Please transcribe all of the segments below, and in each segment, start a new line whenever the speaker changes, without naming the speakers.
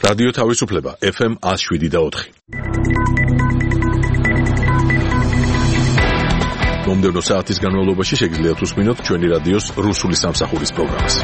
რადიო თავისუფლება FM 107.4. მომდევნო საათის განმავლობაში შეგიძლიათ უსმინოთ ჩვენი რადიოს რუსული სამსახურის პროგრამას.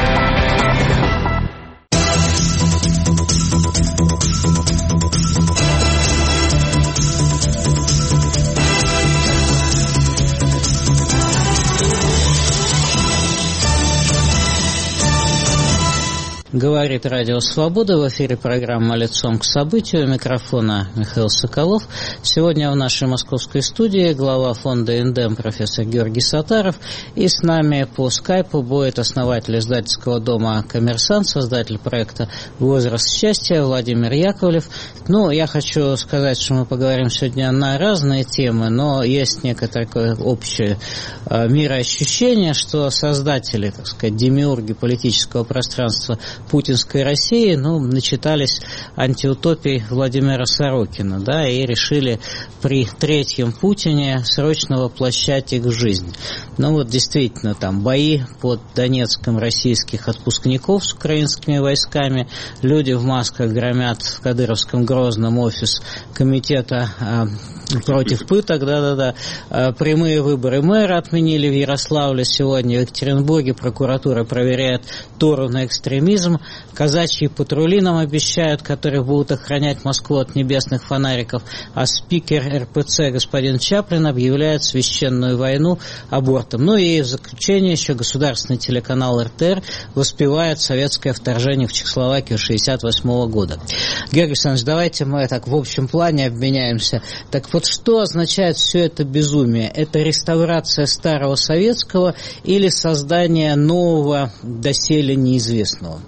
Говорит Радио Свобода, в эфире программа «Лицом к событию», у микрофона Михаил Соколов. Сегодня в нашей московской студии глава фонда «Индем» профессор Георгий Саттаров, и с нами по скайпу будет основатель издательского дома «Коммерсант», создатель проекта «Возраст счастья» Владимир Яковлев. Я хочу сказать, что мы поговорим сегодня на разные темы, но есть некоторое такое общее мироощущение, что создатели, так сказать, демиурги политического пространства путинской России, начитались антиутопий Владимира Сорокина, и решили при третьем Путине срочно воплощать их в жизнь. Действительно, там бои под Донецком российских отпускников с украинскими войсками, люди в масках громят в Кадыровском Грозном офис комитета против пыток, прямые выборы мэра отменили в Ярославле сегодня, в Екатеринбурге прокуратура проверяет Тору на экстремизм, казачьи патрули нам обещают, которые будут охранять Москву от небесных фонариков, а спикер РПЦ господин Чаплин объявляет священную войну абортом. И в заключение еще государственный телеканал РТР воспевает советское вторжение в Чехословакию 1968 года. Георгий Александрович, давайте мы так в общем плане обменяемся. Так вот, что означает все это безумие? Это реставрация старого советского или создание нового, доселе неизвестного?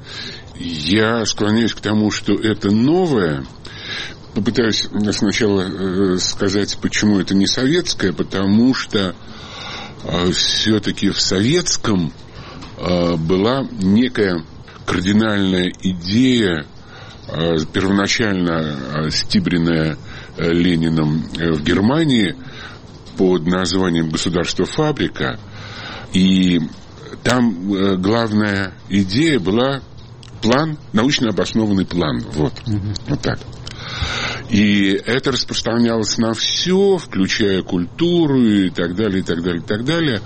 Я склоняюсь к тому, что это новое. Попытаюсь сначала сказать, почему это не советское, потому что все-таки в советском была некая кардинальная идея, первоначально стибренная Лениным в Германии под названием «Государство-фабрика». И там главная идея была план, научно обоснованный план. Вот так. И это распространялось на все, включая культуру и так далее, и так далее, и так далее.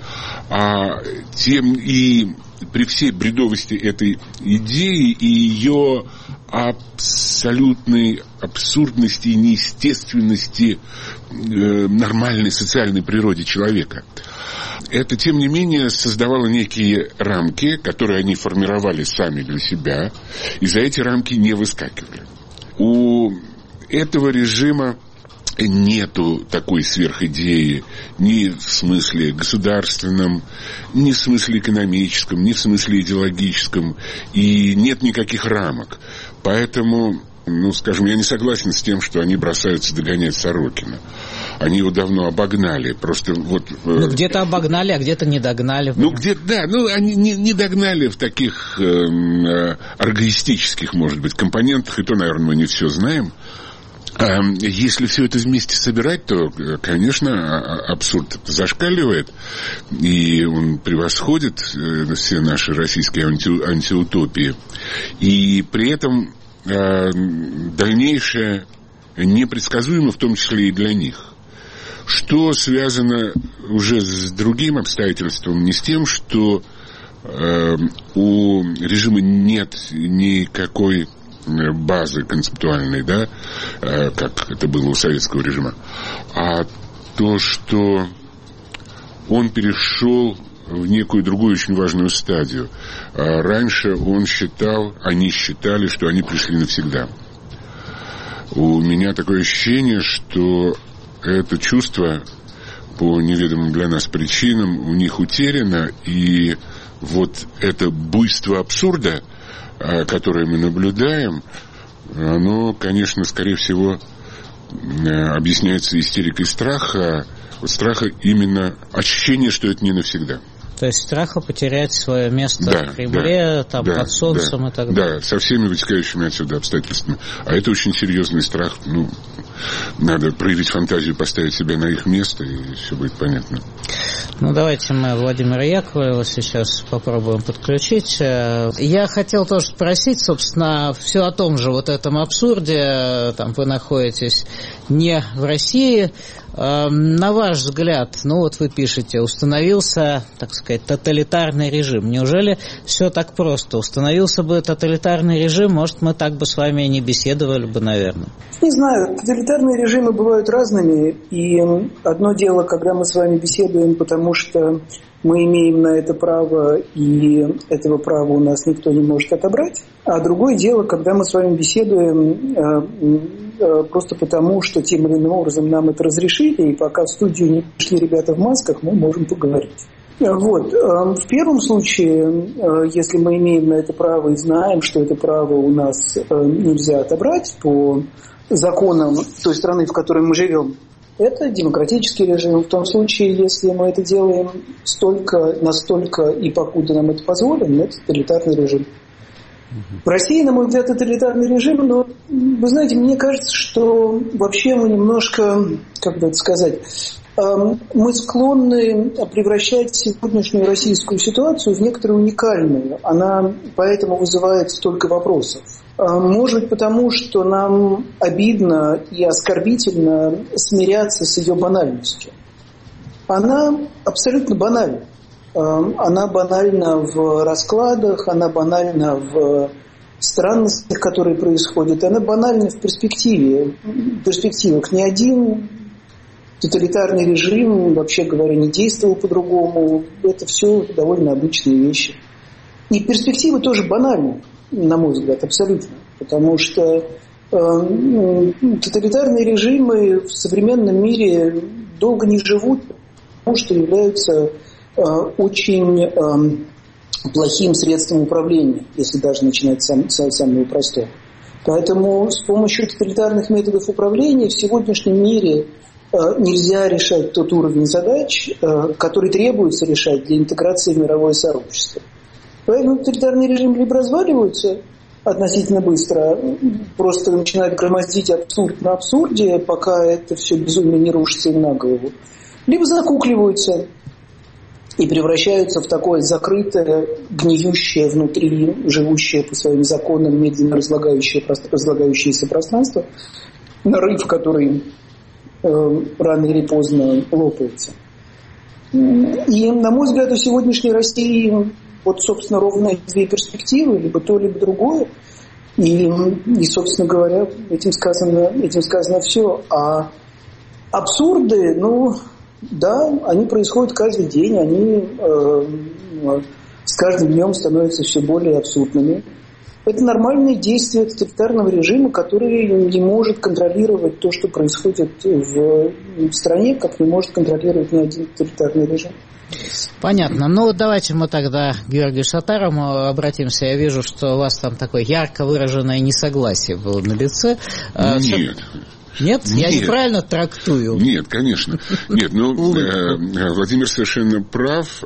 И при всей бредовости этой идеи и ее абсолютной абсурдности и неестественности нормальной социальной природе человека, это, тем не менее, создавало некие рамки, которые они формировали сами для себя, и за эти рамки не выскакивали. У этого режима нету такой сверхидеи ни в смысле государственном, ни в смысле экономическом, ни в смысле идеологическом, и нет никаких рамок. Поэтому, я не согласен с тем, что они бросаются догонять Сорокина. Они его давно обогнали. Просто
где-то обогнали, а где-то не догнали.
Они не догнали в таких оргоистических, может быть, компонентах, и то, наверное, мы не все знаем. Если все это вместе собирать, то, конечно, абсурд зашкаливает, и он превосходит все наши российские антиутопии. И при этом дальнейшее непредсказуемо, в том числе и для них. Что связано уже с другим обстоятельством, не с тем, что у режима нет никакой базы концептуальной, как это было у советского режима, а то, что он перешел в некую другую очень важную стадию. Раньше они считали, что они пришли навсегда. У меня такое ощущение, что это чувство по неведомым для нас причинам у них утеряно, и вот это буйство абсурда, которое мы наблюдаем, оно, конечно, скорее всего, объясняется истерикой страха. Страха именно ощущение, что это не навсегда.
То есть страха потерять свое место в Кремле, под солнцем и так далее. Да,
со всеми вытекающими отсюда обстоятельствами. А это очень серьезный страх. Надо проявить фантазию, поставить себя на их место, и все будет понятно.
Ну, давайте мы Владимира Яковлева сейчас попробуем подключить. Я хотел тоже спросить, собственно, все о том же вот этом абсурде. Там вы находитесь не в России. На ваш взгляд, ну вот вы пишете, установился, так сказать, тоталитарный режим. Неужели все так просто? Установился бы тоталитарный режим, может, мы так бы с вами и не беседовали бы, наверное?
Не знаю, тоталитарные режимы бывают разными, и одно дело, когда мы с вами беседуем, потому что мы имеем на это право, и этого права у нас никто не может отобрать, а другое дело, когда мы с вами беседуем просто потому, что тем или иным образом нам это разрешили, и пока в студию не пришли ребята в масках, мы можем поговорить. Вот. В первом случае, если мы имеем на это право и знаем, что это право у нас нельзя отобрать по законам той страны, в которой мы живем, это демократический режим. В том случае, если мы это делаем настолько и покуда нам это позволено, это тоталитарный режим. В России, на мой взгляд, тоталитарный режим, но, вы знаете, мне кажется, что вообще мы немножко, как бы это сказать, мы склонны превращать сегодняшнюю российскую ситуацию в некоторую уникальную. Она поэтому вызывает столько вопросов. Может быть, потому что нам обидно и оскорбительно смиряться с ее банальностью. Она абсолютно банальна. Она банальна в раскладах, она банальна в странностях, которые происходят, она банальна в перспективах. Ни один тоталитарный режим, вообще говоря, не действовал по-другому. Это все довольно обычные вещи. И перспективы тоже банальны, на мой взгляд, абсолютно. Потому что тоталитарные режимы в современном мире долго не живут, потому что являются очень плохим средством управления, если даже начинать с самого простого. Поэтому с помощью тоталитарных методов управления в сегодняшнем мире нельзя решать тот уровень задач, который требуется решать для интеграции в мировое сообщество. Поэтому тоталитарные режимы либо разваливаются относительно быстро, просто начинают громоздить абсурд на абсурде, пока это все безумие не рушится им на голову, либо закукливаются и превращаются в такое закрытое, гниющее внутри, живущее по своим законам, медленно разлагающееся пространство, нарыв, который рано или поздно лопается. И, на мой взгляд, у сегодняшней России вот, собственно, ровно две перспективы, либо то, либо другое. И собственно говоря, этим сказано все. А абсурды, да, они происходят каждый день, они с каждым днем становятся все более абсурдными. Это нормальные действия тоталитарного режима, который не может контролировать то, что происходит в стране, как не может контролировать ни один тоталитарный режим.
Понятно. Ну, давайте мы тогда к Георгию Саттарому обратимся. Я вижу, что у вас там такое ярко выраженное несогласие было на лице.
Нет.
Нет? Я неправильно трактую?
Нет, конечно. Нет, Владимир совершенно прав,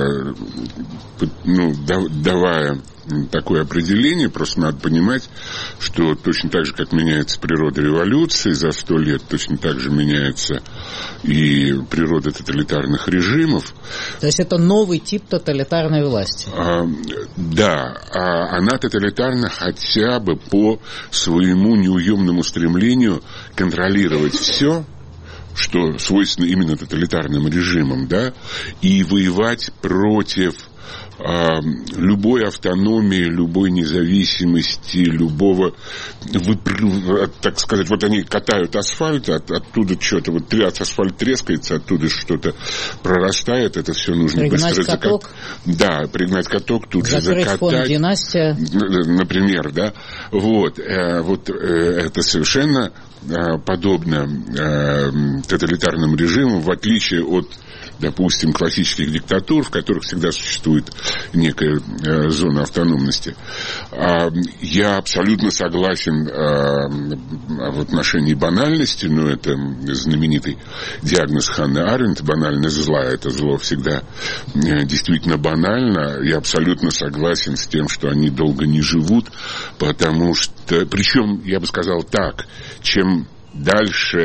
давая такое определение, просто надо понимать, что точно так же, как меняется природа революции, за 100 лет точно так же меняется и природа тоталитарных режимов.
То есть это новый тип тоталитарной власти?
Да, она тоталитарна хотя бы по своему неуемному стремлению контролировать все, что свойственно именно тоталитарным режимам, да, и воевать против любой автономии, любой независимости, любого, так сказать, вот они катают асфальт, оттуда что-то, вот асфальт трескается, оттуда что-то прорастает, это все нужно
пригнать
быстро
каток.
Да, пригнать каток, тут же закатать.
Фонд «Династия».
Например, да. Вот это совершенно подобно тоталитарным режимам, в отличие от, допустим, классических диктатур, в которых всегда существует некая зона автономности. Я абсолютно согласен в отношении банальности, но это знаменитый диагноз Ханны Аренд, банальность зла, это зло всегда действительно банально. Я абсолютно согласен с тем, что они долго не живут, потому что, причем, я бы сказал так, чем дальше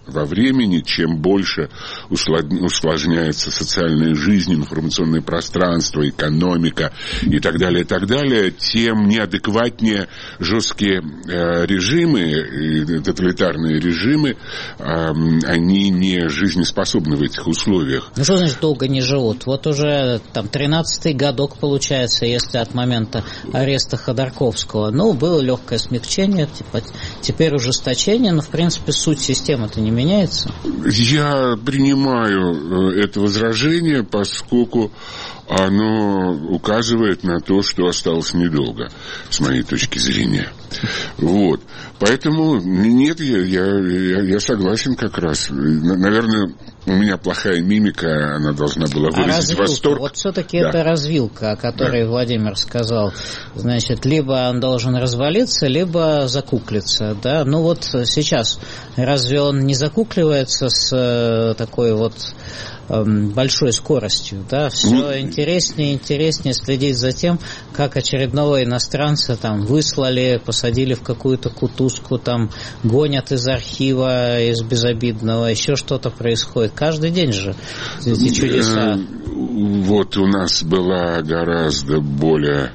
во времени, чем больше усложняется социальная жизнь, информационное пространство, экономика и так далее, тем неадекватнее жесткие режимы, тоталитарные режимы, они не жизнеспособны в этих условиях.
Ну, что значит долго не живут? Вот уже там 13-й годок получается, если от момента ареста Ходорковского. Ну, было легкое смягчение, теперь ужесточение, но, в принципе, суть системы-то не меняется.
Я принимаю это возражение, поскольку оно указывает на то, что осталось недолго, с моей точки зрения. Вот. Поэтому нет, я согласен как раз. Наверное, у меня плохая мимика, она должна была выразить восторг.
Вот все-таки это развилка, о которой Владимир сказал. Значит, либо он должен развалиться, либо закуклиться. Да? Ну вот сейчас, разве он не закукливается с такой вот большой скоростью, да, все интереснее и интереснее следить за тем, как очередного иностранца там выслали, посадили в какую-то кутузку, там гонят из архива, из безобидного, еще что-то происходит. Каждый день же эти чудеса.
Вот у нас был гораздо более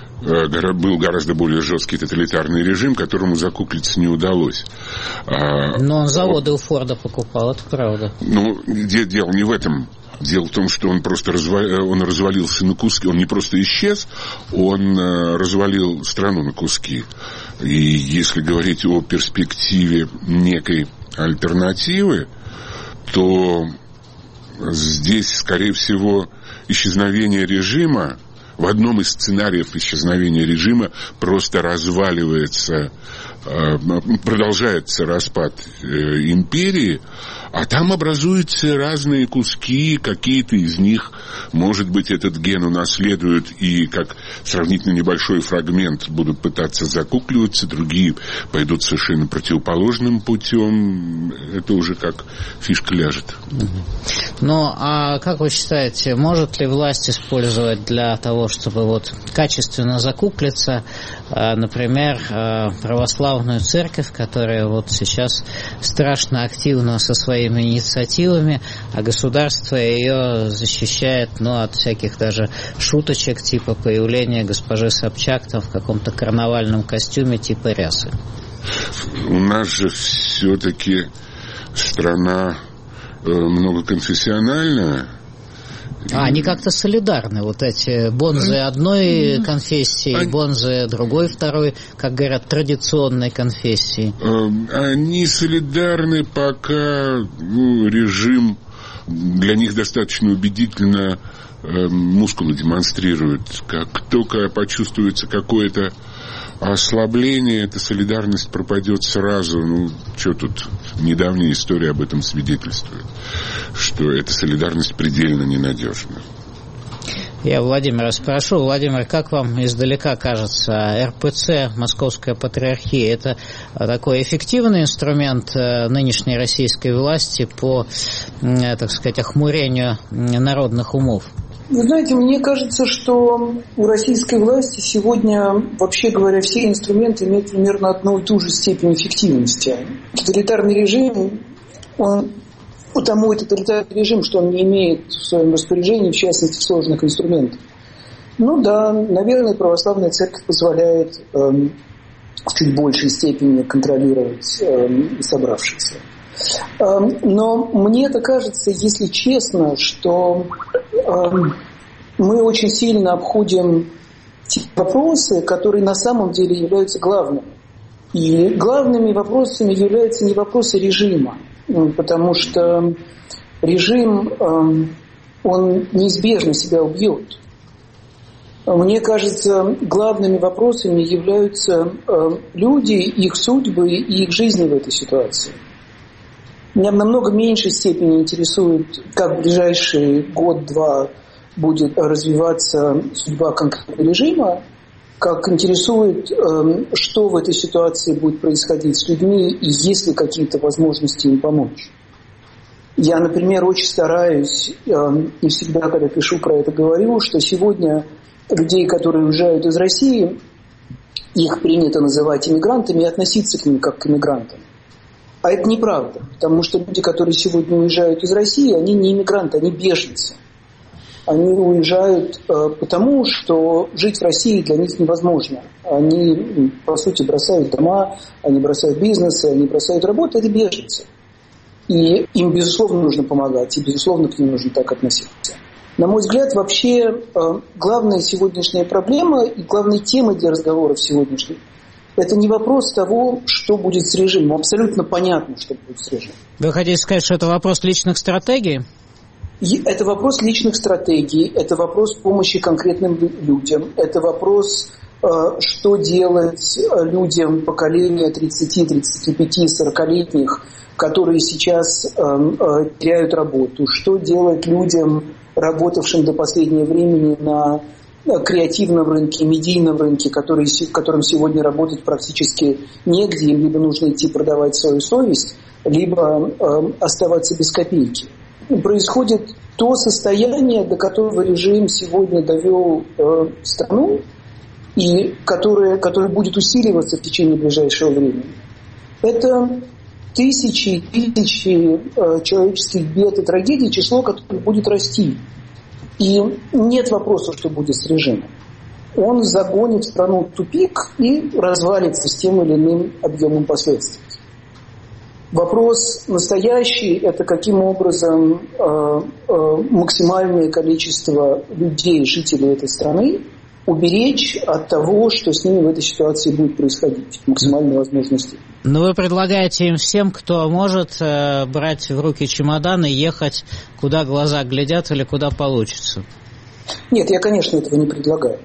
жесткий тоталитарный режим, которому закуклиться не удалось.
Но он заводы у Форда покупал, это правда.
Ну, дело не в этом. Дело в том, что он просто развалился на куски. Он не просто исчез, он развалил страну на куски. И если говорить о перспективе некой альтернативы, то здесь, скорее всего, исчезновение режима, в одном из сценариев исчезновения режима просто разваливается, продолжается распад империи, а там образуются разные куски, какие-то из них, может быть, этот ген унаследуют и как сравнительно небольшой фрагмент будут пытаться закукливаться, другие пойдут совершенно противоположным путем. Это уже как фишка ляжет.
Ну, а как вы считаете, может ли власть использовать для того, чтобы вот качественно закуклиться, например, православную церковь, которая вот сейчас страшно активна со своими инициативами, а государство ее защищает, от всяких даже шуточек, типа появления госпожи Собчак там в каком-то карнавальном костюме типа рясы?
У нас же все-таки страна многоконфессиональная.
Они как-то солидарны, вот эти бонзы одной конфессии, бонзы другой, второй, как говорят, традиционной конфессии.
Они солидарны, пока режим для них достаточно убедительно мускулы демонстрирует. Как только почувствуется какое-то ослабление, эта солидарность пропадет сразу. Что тут? Недавняя история об этом свидетельствует, что эта солидарность предельно ненадежна.
Я Владимира спрошу. Владимир, как вам издалека кажется, РПЦ, Московская Патриархия, это такой эффективный инструмент нынешней российской власти по, так сказать, охмурению народных умов?
Вы знаете, мне кажется, что у российской власти сегодня, вообще говоря, все инструменты имеют примерно одну и ту же степень эффективности. Тоталитарный режим, потому и тоталитарный режим, что он не имеет в своем распоряжении, в частности, сложных инструментов. Наверное, православная церковь позволяет в чуть большей степени контролировать собравшихся. Но мне-то кажется, если честно, что мы очень сильно обходим те вопросы, которые на самом деле являются главными. И главными вопросами являются не вопросы режима, потому что режим, он неизбежно себя убьет. Мне кажется, главными вопросами являются люди, их судьбы и их жизни в этой ситуации. Меня в намного меньшей степени интересует, как в ближайший год-два будет развиваться судьба конкретного режима, как интересует, что в этой ситуации будет происходить с людьми и есть ли какие-то возможности им помочь. Я, например, очень стараюсь, и всегда, когда пишу про это, говорю, что сегодня людей, которые уезжают из России, их принято называть иммигрантами и относиться к ним как к иммигрантам. А это неправда, потому что люди, которые сегодня уезжают из России, они не иммигранты, они беженцы. Они уезжают потому, что жить в России для них невозможно. Они, по сути, бросают дома, они бросают бизнесы, они бросают работу, это беженцы. И им, безусловно, нужно помогать, и, безусловно, к ним нужно так относиться. На мой взгляд, вообще главная сегодняшняя проблема и главной темой для разговоров сегодняшних – это не вопрос того, что будет с режимом. Абсолютно понятно, что будет с режимом.
Вы хотите сказать, что это вопрос личных стратегий?
Это вопрос личных стратегий, это вопрос помощи конкретным людям, это вопрос, что делать людям поколения 30, 35, 40-летних, которые сейчас теряют работу, что делать людям, работавшим до последнего времени на креативном рынке, медийном рынке, которым сегодня работать практически негде, им либо нужно идти продавать свою совесть, либо оставаться без копейки. Происходит то состояние, до которого режим сегодня довел страну, и которое будет усиливаться в течение ближайшего времени. Это тысячи человеческих бед и трагедий, число которых будет расти. И нет вопроса, что будет с режимом. Он загонит страну в тупик и развалится с тем или иным объемом последствий. Вопрос настоящий – это каким образом максимальное количество людей, жителей этой страны, уберечь от того, что с ними в этой ситуации будет происходить, максимальной возможности.
Но вы предлагаете им всем, кто может, брать в руки чемодан и ехать, куда глаза глядят или куда получится?
Нет, я, конечно, этого не предлагаю.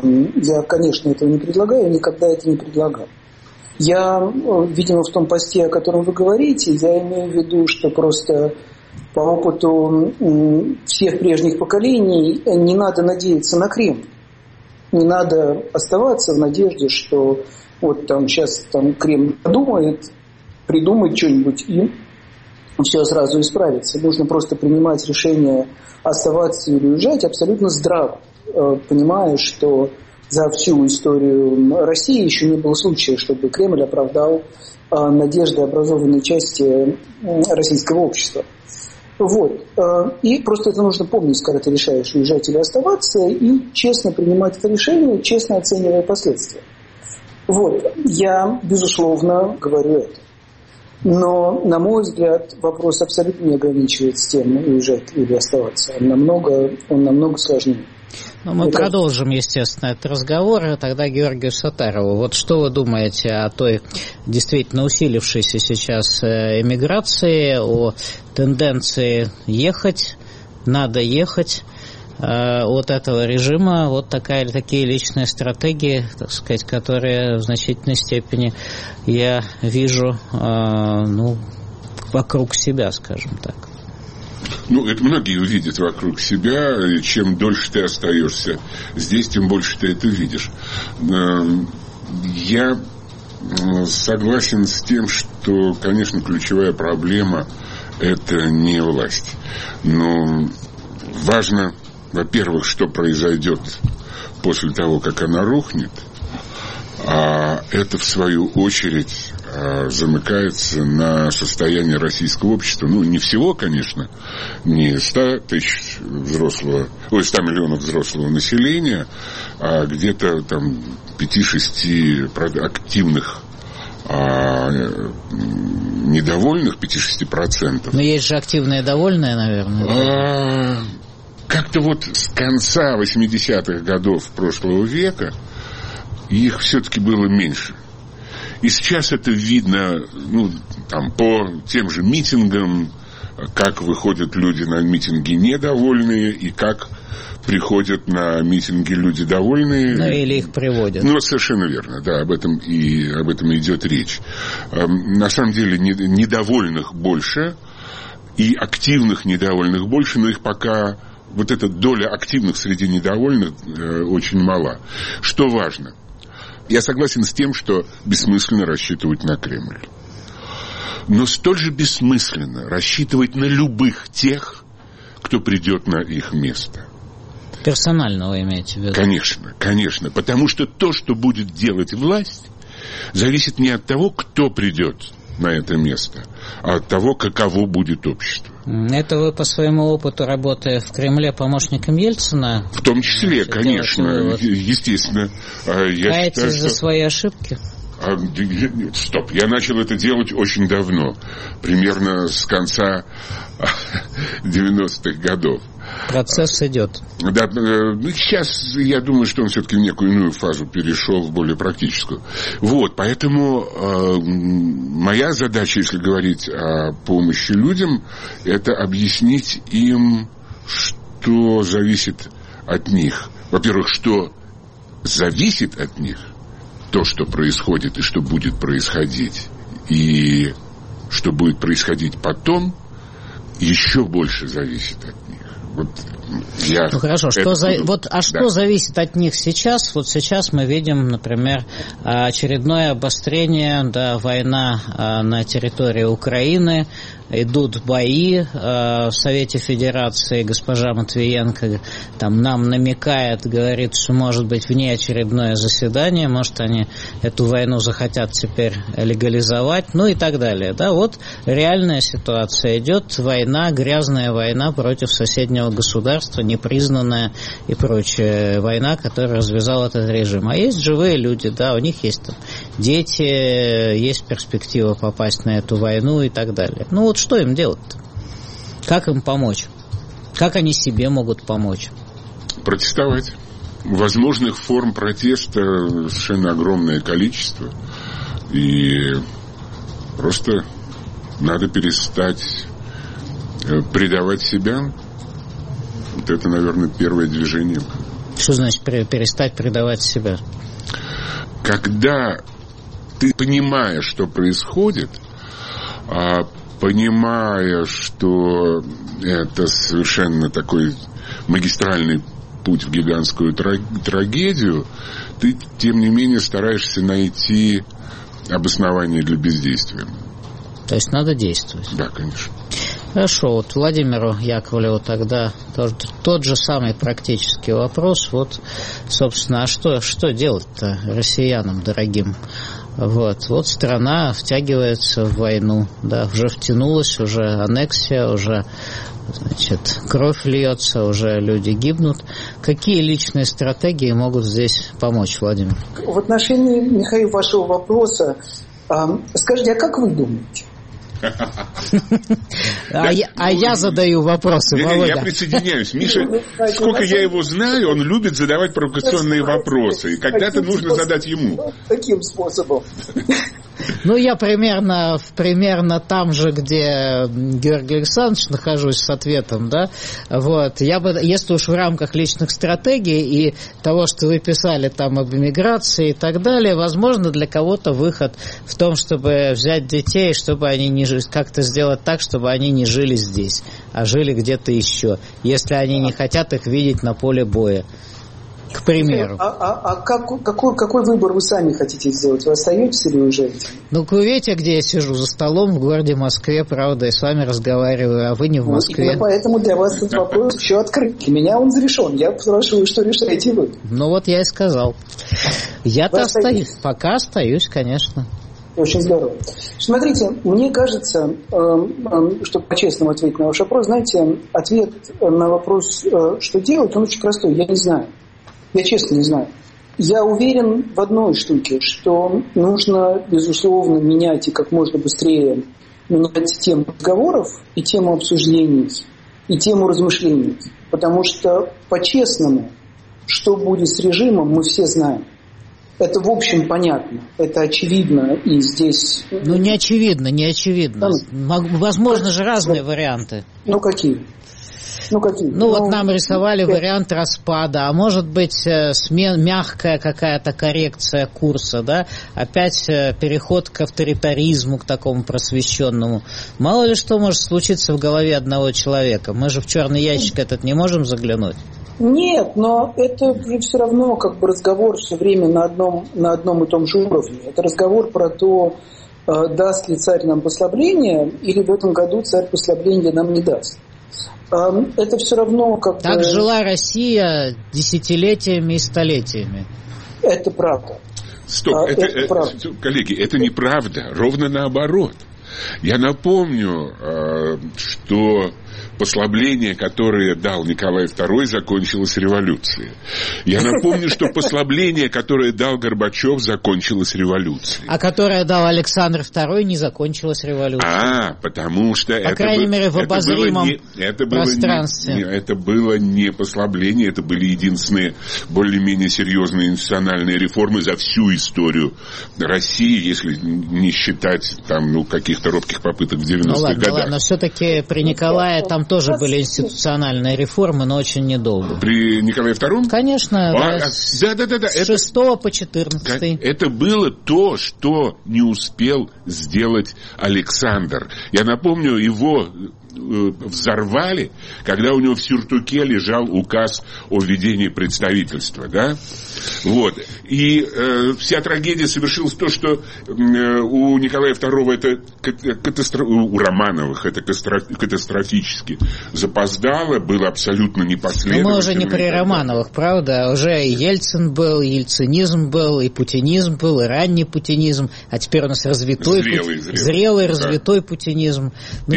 Никогда это не предлагал. Я, видимо, в том посте, о котором вы говорите, я имею в виду, что просто по опыту всех прежних поколений не надо надеяться на Кремль. Не надо оставаться в надежде, что вот там сейчас Кремль придумает что-нибудь и все сразу исправится. Нужно просто принимать решение оставаться или уезжать абсолютно здраво, понимая, что за всю историю России еще не было случая, чтобы Кремль оправдал надежды образованной части российского общества. Вот. И просто это нужно помнить, когда ты решаешь, уезжать или оставаться, и честно принимать это решение, честно оценивая последствия. Вот. Я, безусловно, говорю это. Но, на мой взгляд, вопрос абсолютно не ограничивается тем, уезжать или оставаться. Он намного сложнее.
Ну, мы продолжим, естественно, этот разговор. Тогда Георгию Саттарову. Вот что вы думаете о той действительно усилившейся сейчас эмиграции, о тенденции ехать, надо ехать от этого режима? Вот такие личные стратегии, так сказать, которые в значительной степени я вижу вокруг себя, скажем так.
Это многие увидят вокруг себя, и чем дольше ты остаешься здесь, тем больше ты это видишь. Я согласен с тем, что, конечно, ключевая проблема – это не власть. Но важно, во-первых, что произойдет после того, как она рухнет, а это, в свою очередь, замыкается на состояние российского общества. Не всего, конечно, не 100 миллионов взрослого населения, а где-то 5-6 активных недовольных, 5-6%.
Но есть же активные довольные, наверное.
Как-то с конца 80-х годов прошлого века их все-таки было меньше. И сейчас это видно по тем же митингам, как выходят люди на митинги недовольные и как приходят на митинги люди довольные.
Или их приводят.
Совершенно верно, да, об этом идет речь. На самом деле недовольных больше и активных недовольных больше, но их пока эта доля активных среди недовольных очень мала. Что важно? Я согласен с тем, что бессмысленно рассчитывать на Кремль. Но столь же бессмысленно рассчитывать на любых тех, кто придет на их место.
Персонально вы имеете в виду?
Конечно. Потому что то, что будет делать власть, зависит не от того, кто придет на это место, а от того, каково будет общество.
Это вы по своему опыту, работая в Кремле помощником Ельцина?
В том числе, конечно, естественно.
Каетесь за свои ошибки?
Стоп, я начал это делать очень давно, примерно с конца 90-х годов.
Процесс идет.
Да, сейчас я думаю, что он все-таки в некую иную фазу перешел, в более практическую. Вот, поэтому моя задача, если говорить о помощи людям, это объяснить им, что зависит от них. Во-первых, что зависит от них, то, что происходит и что будет происходить, и что будет происходить потом, еще больше зависит от них. Вот я
хорошо, что зависит от них сейчас? Вот сейчас мы видим, например, очередное обострение, война на территории Украины, идут бои в Совете Федерации. Госпожа Матвиенко там нам намекает, говорит, что может быть внеочередное заседание, может они эту войну захотят теперь легализовать, и так далее. Да, вот реальная ситуация идет, война, грязная война против соседнего государства, непризнанная и прочая война, которая развязал этот режим. А есть живые люди, да, у них есть там дети, есть перспектива попасть на эту войну и так далее. Что им делать-то? Как им помочь? Как они себе могут помочь?
Протестовать. Возможных форм протеста совершенно огромное количество. И просто надо перестать предавать себя. Вот это, наверное, первое движение.
Что значит перестать предавать себя?
Когда ты понимаешь, что происходит, понимая, что это совершенно такой магистральный путь в гигантскую трагедию, ты, тем не менее, стараешься найти обоснование для бездействия.
То есть надо действовать?
Да, конечно.
Хорошо, вот Владимиру Яковлеву тогда тот же самый практический вопрос. Вот, собственно, а что делать-то россиянам дорогим? Вот страна втягивается в войну, уже втянулась, уже аннексия, уже, кровь льется, уже люди гибнут. Какие личные стратегии могут здесь помочь, Владимир? В
отношении, Михаил, вашего вопроса, скажите, а как вы думаете?
Я задаю вопросы, Володя.
Я присоединяюсь. Миша, сколько я его знаю, он любит задавать провокационные вопросы. И когда-то нужно задать ему.
Таким способом.
Я примерно там же, где Георгий Александрович нахожусь с ответом, да, вот, я бы, если уж в рамках личных стратегий и того, что вы писали там об иммиграции и так далее, возможно, для кого-то выход в том, чтобы взять детей, чтобы они не жили, как-то сделать так, чтобы они не жили здесь, а жили где-то еще, если они не хотят их видеть на поле боя. К примеру.
Какой выбор вы сами хотите сделать? Вы остаетесь или уезжаете?
Вы видите, где я сижу? За столом в городе Москве, правда, и с вами разговариваю, а вы не в Москве.
Именно поэтому для вас этот вопрос еще открыт. Для меня он зарешен. Я спрашиваю, что решаете вы.
Я и сказал. Я-то остаюсь. Пока остаюсь, конечно.
Очень здорово. Смотрите, мне кажется, чтобы по-честному ответить на ваш вопрос, знаете, ответ на вопрос, что делать, он очень простой. Я не знаю. Я честно не знаю. Я уверен в одной штуке, что нужно, безусловно, менять и как можно быстрее менять тему разговоров и тему обсуждений, и тему размышлений. Потому что, по-честному, что будет с режимом, мы все знаем. Это, в общем, понятно. Это очевидно. И здесь...
не очевидно. Возможно же разные варианты.
Какие?
Нам рисовали вариант распада, а может быть мягкая какая-то коррекция курса, да, опять переход к авторитаризму, к такому просвещенному. Мало ли что может случиться в голове одного человека. Мы же в черный ящик этот не можем заглянуть.
Нет, но это же все равно разговор все время на одном и том же уровне. Это разговор про то, даст ли царь нам послабление, или в этом году царь послабления нам не даст. Это все равно
Так жила Россия десятилетиями и столетиями.
Это правда.
Стоп, коллеги, это неправда, ровно наоборот. Я напомню, что послабление, которое дал Николай II, закончилось революцией. Я напомню, что послабление, которое дал Горбачев, закончилось революцией.
А которое дал Александр II, не закончилось революцией.
Потому что
по крайней мере, в обозримом пространстве.
Это было не послабление, это были единственные более-менее серьезные национальные реформы за всю историю России, если не считать там, каких-то робких попыток в 90-х годах.
Ладно, все-таки при Николае там тоже были институциональные реформы, но очень недолго.
При Николае II?
Конечно. С 6 по 14.
Это было то, что не успел сделать Александр. Я напомню, его взорвали, когда у него в сюртуке лежал указ о введении представительства, да? Вот. И вся трагедия совершилась то, что у Николая II это у Романовых это катастрофически запоздало, было абсолютно непоследовательно.
Но мы уже не при Романовых, правда? Уже и Ельцин был, и ельцинизм был, и путинизм был, и ранний путинизм, а теперь у нас зрелый развитой путинизм.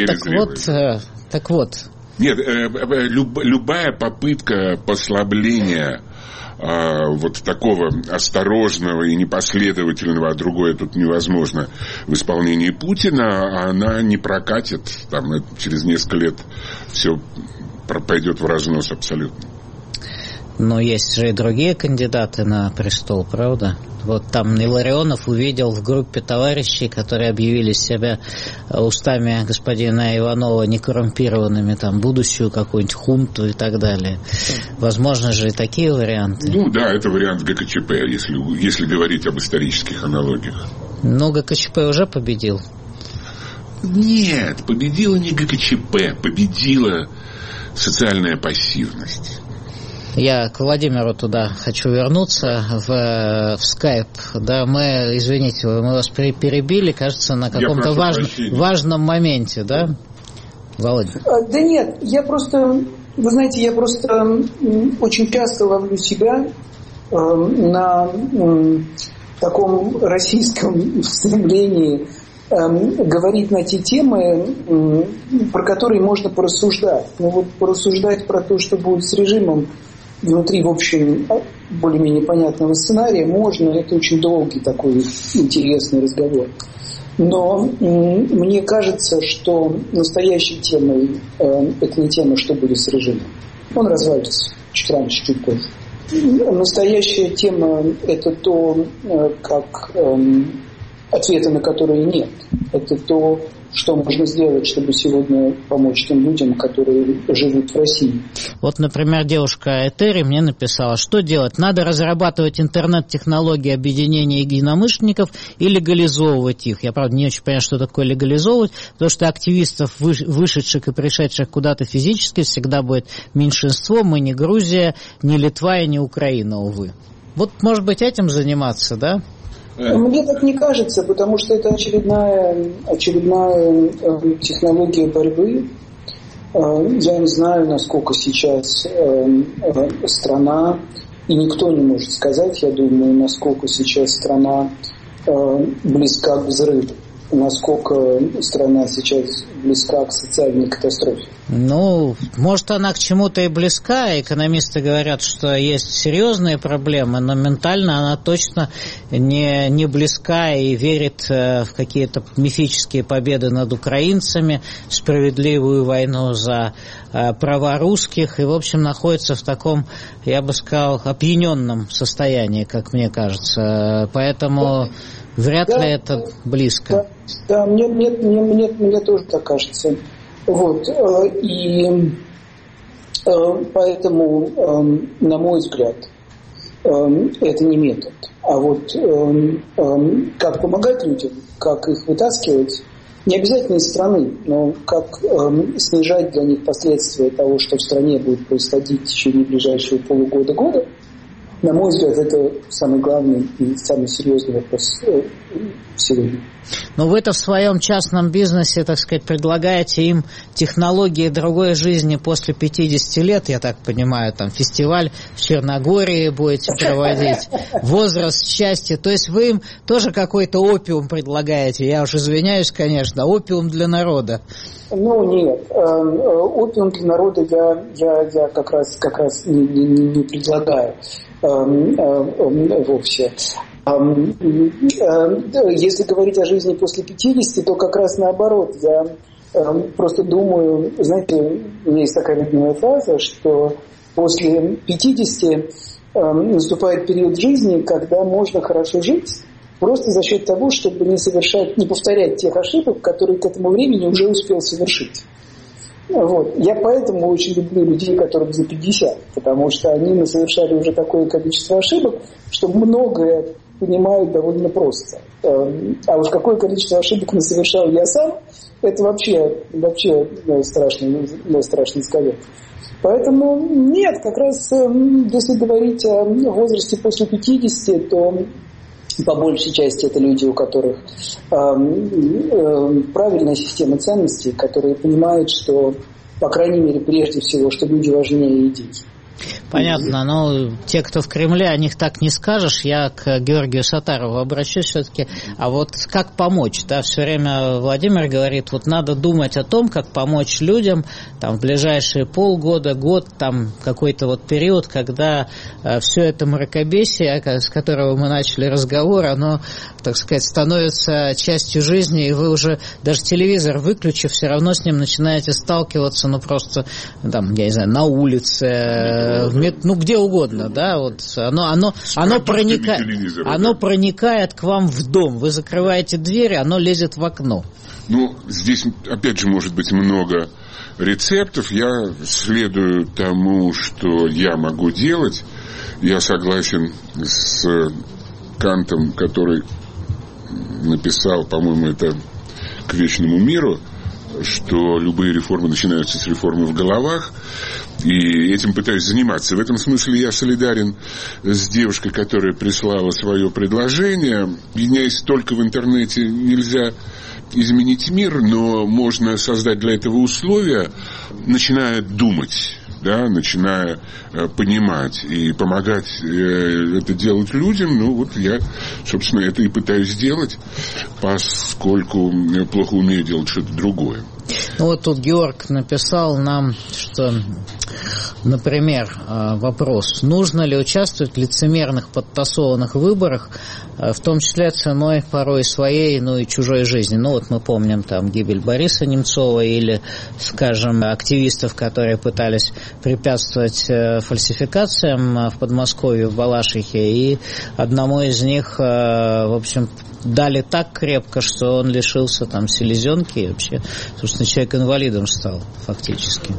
Так вот.
Нет, любая попытка послабления вот такого осторожного и непоследовательного, а другое тут невозможно, в исполнении Путина, она не прокатит. Там через несколько лет все пойдет в разнос абсолютно.
Но есть же и другие кандидаты на престол, правда? Вот там Илларионов увидел в группе товарищей, которые объявили себя устами господина Иванова некоррумпированными, там, будущую какую-нибудь хунту и так далее. Возможно же и такие варианты.
Да, это вариант ГКЧП, если говорить об исторических аналогиях.
Но ГКЧП уже победил.
Нет, победила не ГКЧП, победила социальная пассивность.
Я к Владимиру туда хочу вернуться в скайп. Да, извините, мы вас перебили, кажется, на каком-то важном моменте, да, Володя?
Да нет, вы знаете, я просто очень часто ловлю себя на таком российском стремлении говорить на те темы, про которые можно порассуждать. Порассуждать про то, что будет с режимом внутри, в общем, более-менее понятного сценария можно. Это очень долгий такой интересный разговор. Но мне кажется, что настоящей темой это не тема, что будет с режимом. Он развалится чуть раньше, чуть позже. Настоящая тема это то, как ответа на которые нет. Это то, что можно сделать, чтобы сегодня помочь тем людям, которые живут в России.
Вот, например, девушка Этери мне написала, что делать? Надо разрабатывать интернет-технологии объединения единомышленников и легализовывать их. Я, правда, не очень понимаю, что такое легализовывать, потому что активистов, вышедших и пришедших куда-то физически, всегда будет меньшинство. Мы не Грузия, не Литва и не Украина, увы. Вот, может быть, этим заниматься, да?
Мне так не кажется, потому что это очередная технология борьбы. Я не знаю, насколько сейчас страна, и никто не может сказать, я думаю, насколько сейчас страна близка к взрыву, насколько страна сейчас близка к социальной катастрофе.
Может, она к чему-то и близка. Экономисты говорят, что есть серьезные проблемы, но ментально она точно не близка и верит в какие-то мифические победы над украинцами, справедливую войну за права русских, и, в общем, находится в таком, я бы сказал, опьяненном состоянии, как мне кажется. Поэтому вряд ли это близко.
Да, мне тоже так кажется. И поэтому, на мой взгляд, это не метод. А как помогать людям, как их вытаскивать, не обязательно из страны, но как снижать для них последствия того, что в стране будет происходить в течение ближайшего полугода-года, на мой взгляд, это самый главный и самый серьезный вопрос сегодня.
Но вы-то в своем частном бизнесе, так сказать, предлагаете им технологии другой жизни после 50 лет, я так понимаю, там фестиваль в Черногории будете проводить, возраст счастья, то есть вы им тоже какой-то опиум предлагаете, я уж извиняюсь, конечно, опиум для народа.
Ну, нет, опиум для народа я как раз не предлагаю вовсе. Если говорить о жизни после 50, то как раз наоборот. Я просто думаю, знаете, у меня есть такая любимая фраза, что после 50 наступает период жизни, когда можно хорошо жить, просто за счет того, чтобы не повторять тех ошибок, которые к этому времени уже успел совершить. Вот. Я поэтому очень люблю людей, которым за 50, потому что они совершали уже такое количество ошибок, что многое понимают довольно просто. А уж какое количество ошибок совершал я сам, это вообще страшно сказать. Поэтому нет, как раз если говорить о возрасте после 50, то по большей части это люди, у которых правильная система ценностей, которые понимают, что, по крайней мере, прежде всего, что люди важнее идей.
Понятно, но те, кто в Кремле, о них так не скажешь. Я к Георгию Саттарову обращусь все-таки. А вот как помочь? Да, все время Владимир говорит, вот надо думать о том, как помочь людям там, в ближайшие полгода, год, там какой-то вот период, когда все это мракобесие, с которого мы начали разговор, оно, так сказать, становится частью жизни, и вы уже даже телевизор выключив, все равно с ним начинаете сталкиваться, ну просто, там, я не знаю, на улице, ну где угодно, да, вот оно проникает к вам в дом. Вы закрываете дверь, оно лезет в окно.
Ну, здесь, опять же, может быть много рецептов. Я следую тому, что я могу делать. Я согласен с Кантом, который написал, по-моему, это «К вечному миру», что любые реформы начинаются с реформы в головах, и этим пытаюсь заниматься. В этом смысле я солидарен с девушкой, которая прислала свое предложение. Объединяясь только в интернете, нельзя изменить мир, но можно создать для этого условия, начиная думать, да, начиная понимать и помогать это делать людям. Ну, вот я, собственно, это и пытаюсь сделать, поскольку плохо умею делать что-то другое.
Ну, вот тут Георг написал нам, что, например, вопрос, нужно ли участвовать в лицемерных подтасованных выборах, в том числе ценой порой своей, ну и чужой жизни. Ну, вот мы помним там гибель Бориса Немцова или, скажем, активистов, которые пытались препятствовать фальсификациям в Подмосковье, в Балашихе, и одному из них, в общем, дали так крепко, что он лишился там селезенки и вообще, собственно, человек инвалидом стал фактически.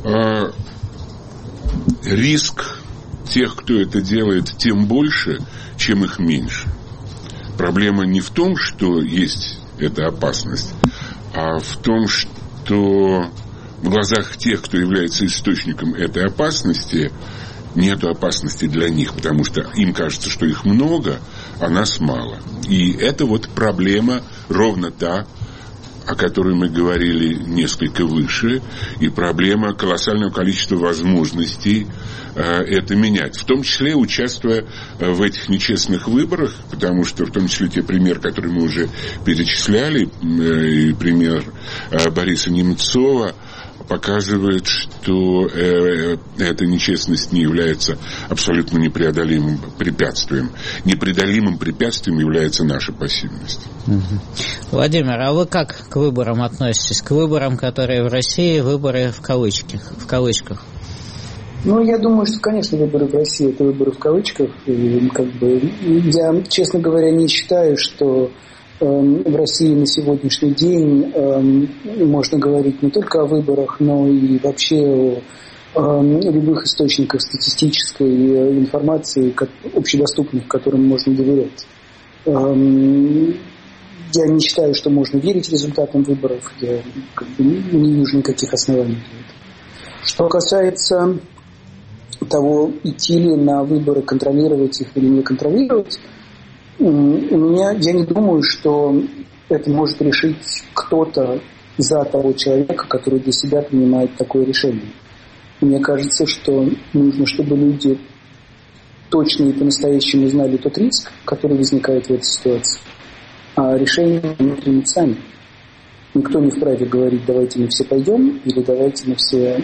Риск тех, кто это делает, тем больше, чем их меньше. Проблема не в том, что есть эта опасность, а в том, что в глазах тех, кто является источником этой опасности, нету опасности для них, потому что им кажется, что их много, а нас мало. И это вот проблема ровно та, о которой мы говорили несколько выше, и проблема колоссального количества возможностей это менять, в том числе участвуя в этих нечестных выборах, потому что в том числе те примеры, которые мы уже перечисляли, и пример Бориса Немцова, показывает, что эта нечестность не является абсолютно непреодолимым препятствием. Непреодолимым препятствием является наша пассивность.
Владимир, а вы как к выборам относитесь? К выборам, которые в России, выборы в кавычках?
Ну, я думаю, что, конечно, выборы в России – это выборы в кавычках. И, я, честно говоря, не считаю, что в России на сегодняшний день можно говорить не только о выборах, но и вообще о любых источниках статистической информации, общедоступных, которым можно доверять. Я не считаю, что можно верить результатам выборов. Я не вижу никаких оснований для этого. Что касается того, идти ли на выборы, контролировать их или не контролировать, я не думаю, что это может решить кто-то за того человека, который для себя принимает такое решение. Мне кажется, что нужно, чтобы люди точно и по-настоящему знали тот риск, который возникает в этой ситуации. А решение они примут сами. Никто не вправе говорить, давайте мы все пойдем, или давайте мы все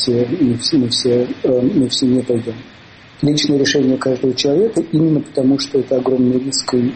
не пойдем. Личное решение каждого человека, именно потому, что это огромный риск и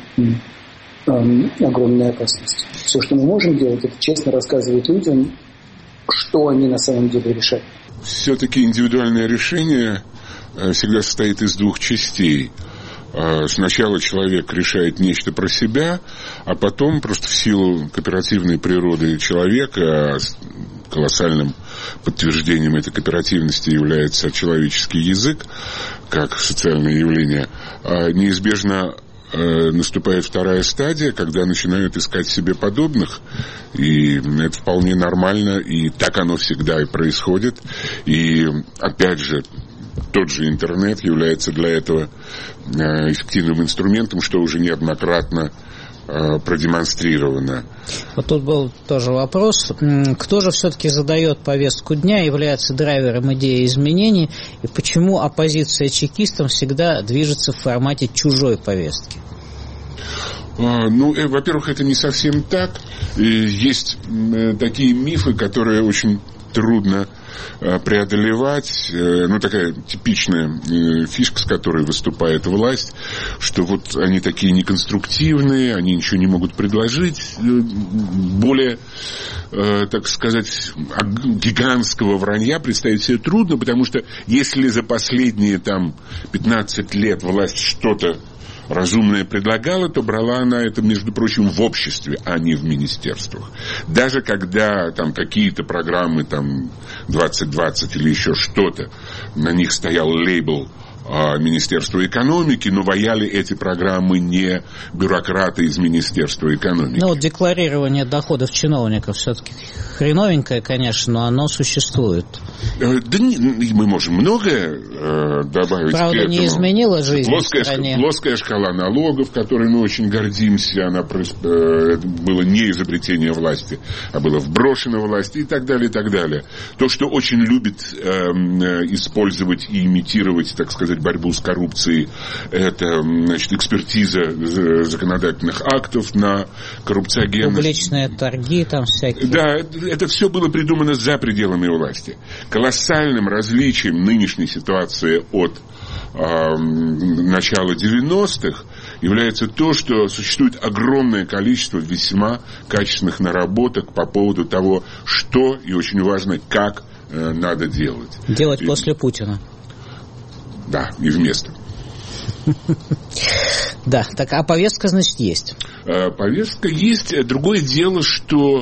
огромная опасность. Все, что мы можем делать, это честно рассказывать людям, что они на самом деле решают.
Все-таки индивидуальное решение всегда состоит из двух частей. Сначала человек решает нечто про себя, а потом просто в силу кооперативной природы человека, колоссальным подтверждением этой кооперативности является человеческий язык, как социальное явление, неизбежно наступает вторая стадия, когда начинают искать себе подобных, и это вполне нормально, и так оно всегда и происходит. И опять же, тот же интернет является для этого эффективным инструментом, что уже неоднократно продемонстрировано.
Вот тут был тоже вопрос, кто же все-таки задает повестку дня, является драйвером идеи изменений, и почему оппозиция чекистам всегда движется в формате чужой повестки?
Во-первых, это не совсем так. Есть такие мифы, которые очень трудно преодолевать. Такая типичная фишка, с которой выступает власть, что вот они такие неконструктивные, они ничего не могут предложить. Более, так сказать, гигантского вранья представить себе трудно, потому что если за последние 15 лет власть что-то разумное предлагала, то брала она это, между прочим, в обществе, а не в министерствах. Даже когда какие-то программы 2020 или еще что-то, на них стоял лейбл Министерства экономики, но ваяли эти программы не бюрократы из Министерства экономики.
Декларирование доходов чиновников все-таки хреновенькое, конечно, но оно существует.
Мы можем многое добавить.
Правда,
к этому.
Не изменила жизнь в стране.
Плоская шкала налогов, которой мы очень гордимся, она было не изобретение власти, а было вброшено власти, и так далее, и так далее. То, что очень любит использовать и имитировать, так сказать, борьбу с коррупцией, это, экспертиза законодательных актов на коррупциогенность. Публичные
торги всякие.
Да, это все было придумано за пределами власти. Колоссальным различием нынешней ситуации от начала 90-х является то, что существует огромное количество весьма качественных наработок по поводу того, что и очень важно, как надо делать.
Делать после Путина.
Да, и вместо.
Да, так, а повестка, значит, есть?
Повестка есть. Другое дело, что,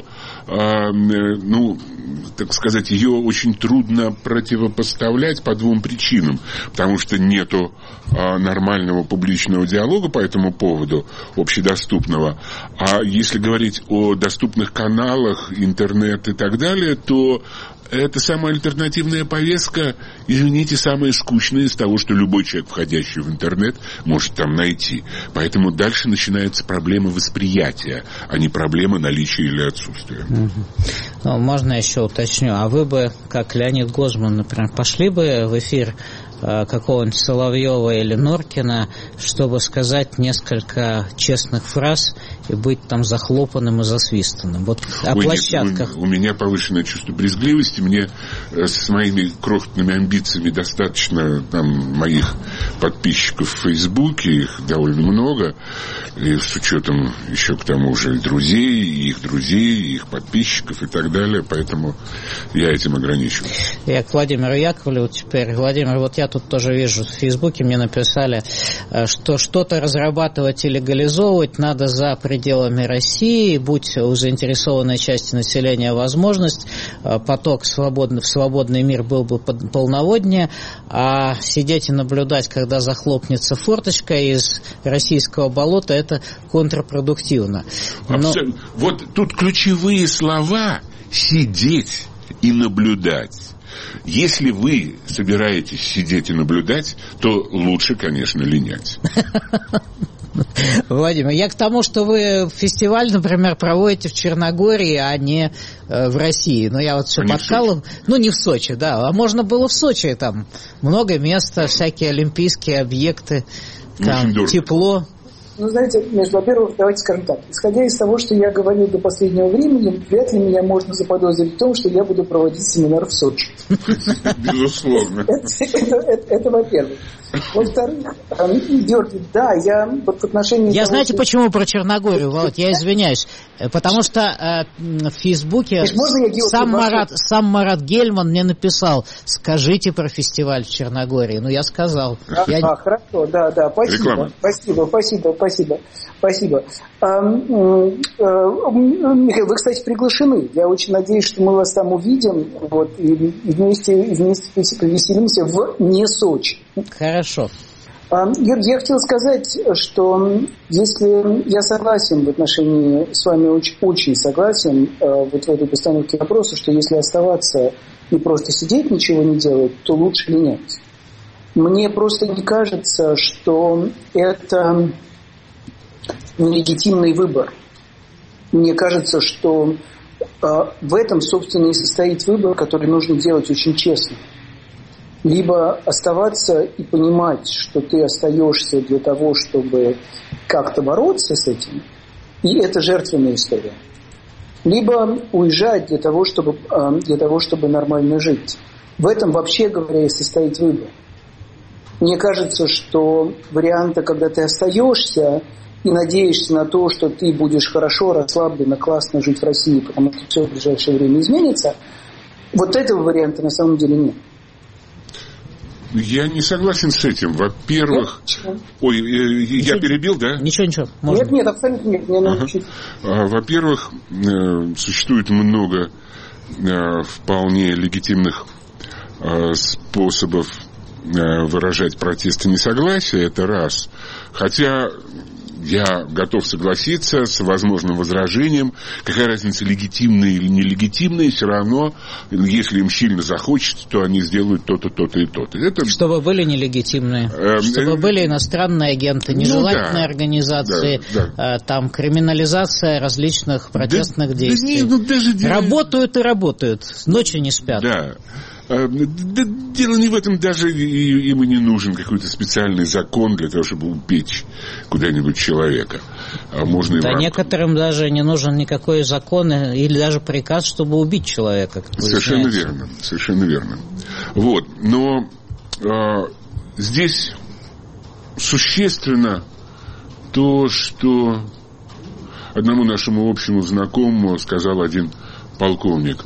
так сказать, ее очень трудно противопоставлять по двум причинам. Потому что нету нормального публичного диалога по этому поводу, общедоступного. А если говорить о доступных каналах, интернет и так далее, то это самая альтернативная повестка, извините, самая скучная из того, что любой человек, входящий в интернет, может там найти. Поэтому дальше начинается проблема восприятия, а не проблема наличия или отсутствия.
Можно еще уточню, а вы бы, как Леонид Гозман, например, пошли бы в эфир какого-нибудь Соловьева или Норкина, чтобы сказать несколько честных фраз и быть захлопанным и засвистанным? Вот о площадках.
У меня повышенное чувство брезгливости. Мне с моими крохотными амбициями достаточно моих подписчиков в Фейсбуке, их довольно много, и с учетом еще к тому же друзей, и их подписчиков и так далее, поэтому я этим ограничиваюсь.
Я к Владимиру Яковлеву теперь. Владимир, вот я тут тоже вижу в Фейсбуке, мне написали, что что-то разрабатывать и легализовывать надо за пределами России, будь у заинтересованной части населения возможность, поток в свободный мир был бы полноводнее, а сидеть и наблюдать, когда захлопнется форточка из российского болота, это контрпродуктивно.
Вот тут ключевые слова: сидеть и наблюдать. Если вы собираетесь сидеть и наблюдать, то лучше, конечно, линять.
Владимир, я к тому, что вы фестиваль, например, проводите в Черногории, а не в России. Но я вот все подкалываю. Ну, не в Сочи, да. А можно было в Сочи, там много места, всякие олимпийские объекты, там тепло.
Ну, знаете, во-первых, давайте скажем так. Исходя из того, что я говорил до последнего времени, вряд ли меня можно заподозрить в том, что я буду проводить семинар в Сочи.
Безусловно.
Это во-первых. Во-вторых, Георгий, да, я вот в отношении...
Я знаете, почему про Черногорию, Володь? Я извиняюсь. Потому что в Фейсбуке сам Марат Гельман мне написал: скажите про фестиваль в Черногории. Ну, я сказал.
Хорошо, да, спасибо. Михаил, вы, кстати, приглашены. Я очень надеюсь, что мы вас там увидим, вот, и вместе повеселимся в не Сочи.
Хорошо.
Георгий, я хотел сказать, что если я согласен в отношении с вами, очень согласен вот в этой постановке вопроса, что если оставаться и просто сидеть, ничего не делать, то лучше линять. Мне просто не кажется, что это нелегитимный выбор. Мне кажется, что в этом, собственно, и состоит выбор, который нужно делать очень честно. Либо оставаться и понимать, что ты остаешься для того, чтобы как-то бороться с этим, и это жертвенная история. Либо уезжать для того, чтобы нормально жить. В этом, вообще говоря, и состоит выбор. Мне кажется, что варианта, когда ты остаешься и надеешься на то, что ты будешь хорошо, расслабленно, классно жить в России, потому что все в ближайшее время изменится, вот этого варианта на самом деле нет.
Я не согласен с этим. Во-первых... Ой, я перебил, да?
Ничего. Можно.
Нет, абсолютно нет.
Во-первых, существует много вполне легитимных способов выражать протест и несогласие, это раз. Хотя я готов согласиться с возможным возражением, какая разница, легитимные или нелегитимные, все равно, если им сильно захочется, то они сделают то-то, то-то и то-то. Это...
Чтобы были нелегитимные, чтобы были иностранные агенты, нежелательные организации, там криминализация различных протестных действий. Работают и работают, ночью не спят.
Да. Дело не в этом, даже им и не нужен какой-то специальный закон для того, чтобы упечь куда-нибудь человека. Можно
да, некоторым даже не нужен никакой закон или даже приказ, чтобы убить человека.
Совершенно верно. Вот. Но здесь существенно то, что одному нашему общему знакомому сказал один полковник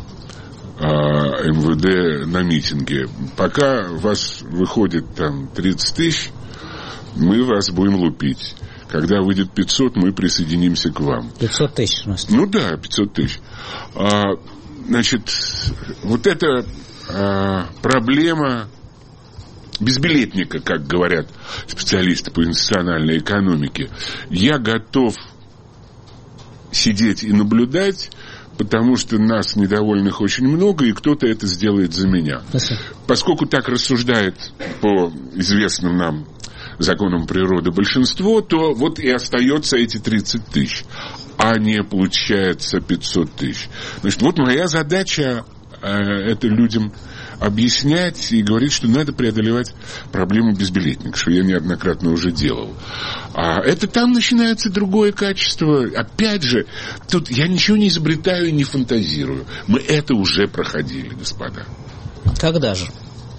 МВД на митинге: пока вас выходит там 30 тысяч, мы вас будем лупить. Когда выйдет 500, мы присоединимся к вам.
500 тысяч, в смысле?
Ну да, 500 тысяч. Значит, вот эта проблема безбилетника, как говорят специалисты по институциональной экономике. Я готов сидеть и наблюдать, потому что нас недовольных очень много, и кто-то это сделает за меня. Поскольку так рассуждает по известным нам законам природы большинство, то вот и остается эти 30 тысяч, а не получается 500 тысяч. Значит, вот моя задача это людям объяснять и говорить, что надо преодолевать проблему безбилетника, что я неоднократно уже делал. А это там начинается другое качество. Опять же, тут я ничего не изобретаю и не фантазирую. Мы это уже проходили, господа.
Когда же?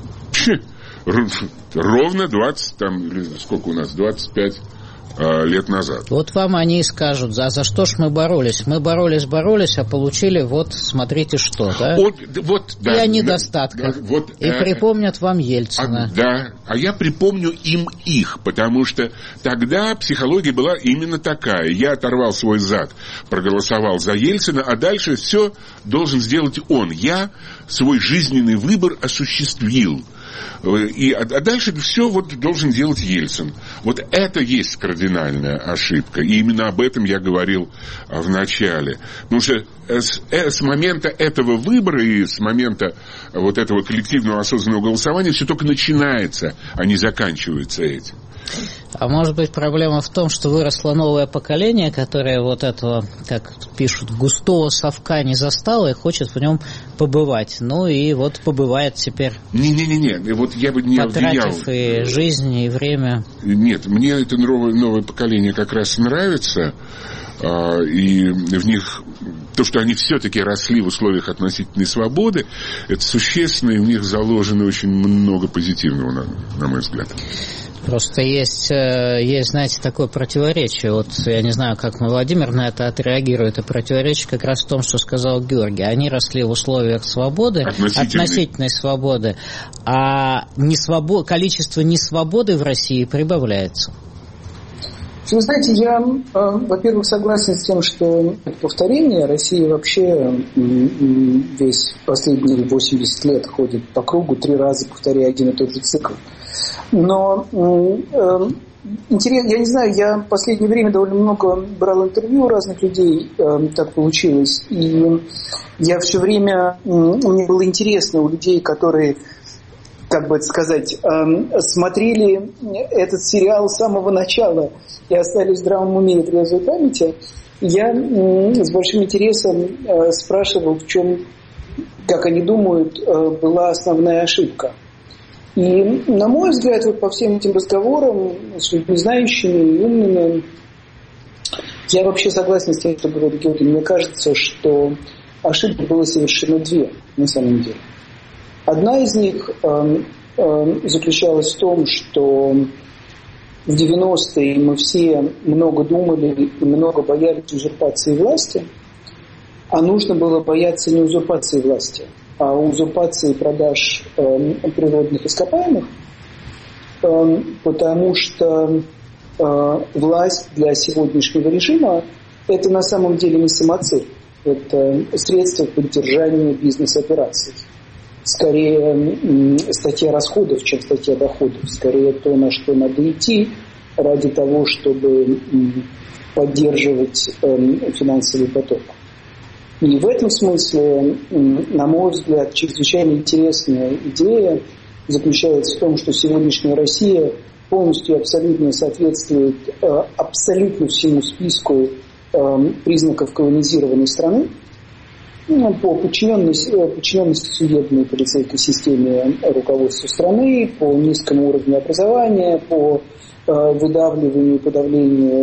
Ровно 20, там, или сколько у нас, 25 лет назад.
Вот вам они и скажут, за что ж мы боролись. Мы боролись, а получили вот, смотрите что, да?
Да,
и о недостатках. И припомнят вам Ельцина.
А я припомню им их, потому что тогда психология была именно такая. Я оторвал свой зад, проголосовал за Ельцина, а дальше все должен сделать он. Я свой жизненный выбор осуществил. А дальше все вот должен делать Ельцин. Вот это есть кардинальная ошибка. И именно об этом я говорил в начале. Потому что с момента этого выбора и с момента вот этого коллективного осознанного голосования все только начинается, а не заканчивается этим.
А может быть, проблема в том, что выросло новое поколение, которое вот этого, как пишут, густого совка не застало и хочет в нем побывать. Ну и вот побывает теперь.
Не-не-не, вот я бы не обвинял.
Потратив и жизнь, и время.
Нет, мне это новое поколение как раз нравится. И в них то, что они все-таки росли в условиях относительной свободы, это существенно, и в них заложено очень много позитивного, на мой взгляд.
Просто есть, знаете, такое противоречие. Вот я не знаю, как Владимир на это отреагирует. И противоречие как раз в том, что сказал Георгий. Они росли в условиях свободы, относительной свободы, а количество несвободы в России прибавляется.
Вы знаете, я, во-первых, согласен с тем, что повторение России вообще весь последние 80 лет ходит по кругу, 3 раза повторяя один и тот же цикл. Но интересно, я не знаю, я в последнее время довольно много брал интервью у разных людей, так получилось, и я все время, мне было интересно у людей, которые, как бы это сказать, смотрели этот сериал с самого начала и остались в здравом уме и трезвой памяти, я с большим интересом спрашивал, в чем, как они думают, была основная ошибка. И, на мой взгляд, вот по всем этим разговорам с людьми знающими и умными, я вообще согласен с тем, что говорит Георгий. Мне кажется, что ошибок было совершено 2, на самом деле. Одна из них заключалась в том, что в 90-е мы все много думали и много боялись узурпации власти, а нужно было бояться не узурпации власти, а узурпации продаж природных ископаемых, потому что власть для сегодняшнего режима – это на самом деле не самоцель, это средство поддержания бизнес-операций. Скорее статья расходов, чем статья доходов. Скорее то, на что надо идти ради того, чтобы поддерживать финансовый поток. И в этом смысле, на мой взгляд, чрезвычайно интересная идея заключается в том, что сегодняшняя Россия полностью абсолютно соответствует абсолютно всему списку признаков колонизированной страны по подчиненности судебной и полицейской системе руководства страны, по низкому уровню образования, по выдавливанию и подавлению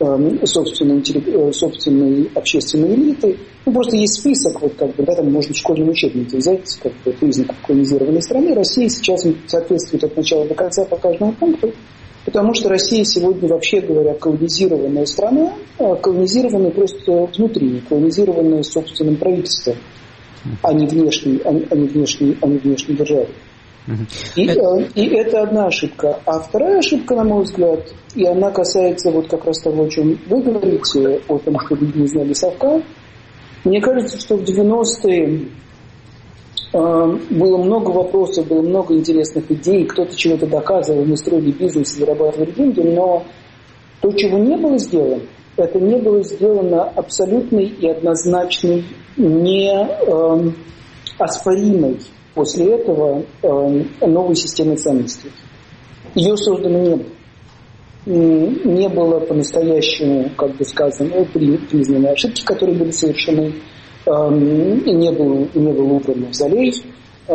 собственной общественной элиты. Просто есть список, вот как бы, да, там можно в школьном учебнике взять как бы, признаков колонизированной страны. Россия сейчас соответствует от начала до конца по каждому пункту, потому что Россия сегодня, вообще говоря, колонизированная страна, колонизированная просто внутри, колонизированная собственным правительством, а не внешней державой. И это одна ошибка. А вторая ошибка, на мой взгляд, и она касается вот как раз того, о чем вы говорите, о том, что люди не знали совка. Мне кажется, что в 90-е было много вопросов, было много интересных идей, кто-то чего-то доказывал, мы строили бизнес, зарабатывали деньги, но то, чего не было сделано, это не было сделано абсолютной и однозначной, неоспоримой после этого новой системы ценностей. Ее создано не было. Не было по-настоящему, как бы сказано, признаны ошибки, которые были совершены, не был убран мавзолей,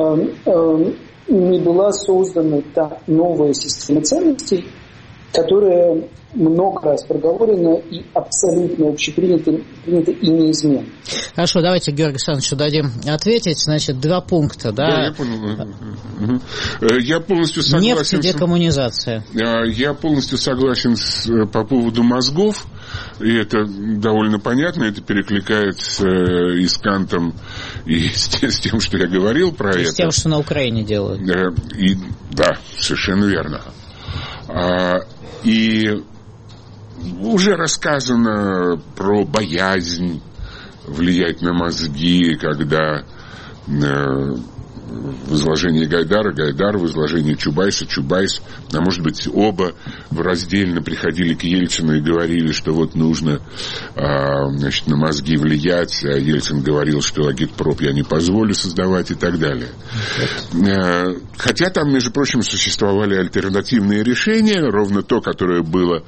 не была создана та новая система ценностей, которая много раз проговорена и абсолютно общепринята и неизменна.
Хорошо, давайте Георгию Александровичу дадим ответить. Значит, 2 пункта, да?
Да, я понял. Я полностью согласен.
Нефть и декоммунизация.
Я полностью согласен по поводу мозгов, и это довольно понятно, это перекликается и с Кантом, и с тем, что я говорил про это.
И с тем, что на Украине делают.
Да, совершенно верно. И уже рассказано про боязнь влиять на мозги, когда в изложении Гайдара, Гайдар в изложении Чубайса, Чубайс, а может быть оба раздельно приходили к Ельцину и говорили, что вот нужно значит, на мозги влиять, а Ельцин говорил, что агитпроп я не позволю создавать и так далее. Хотя там, между прочим, существовали альтернативные решения, ровно то, которое было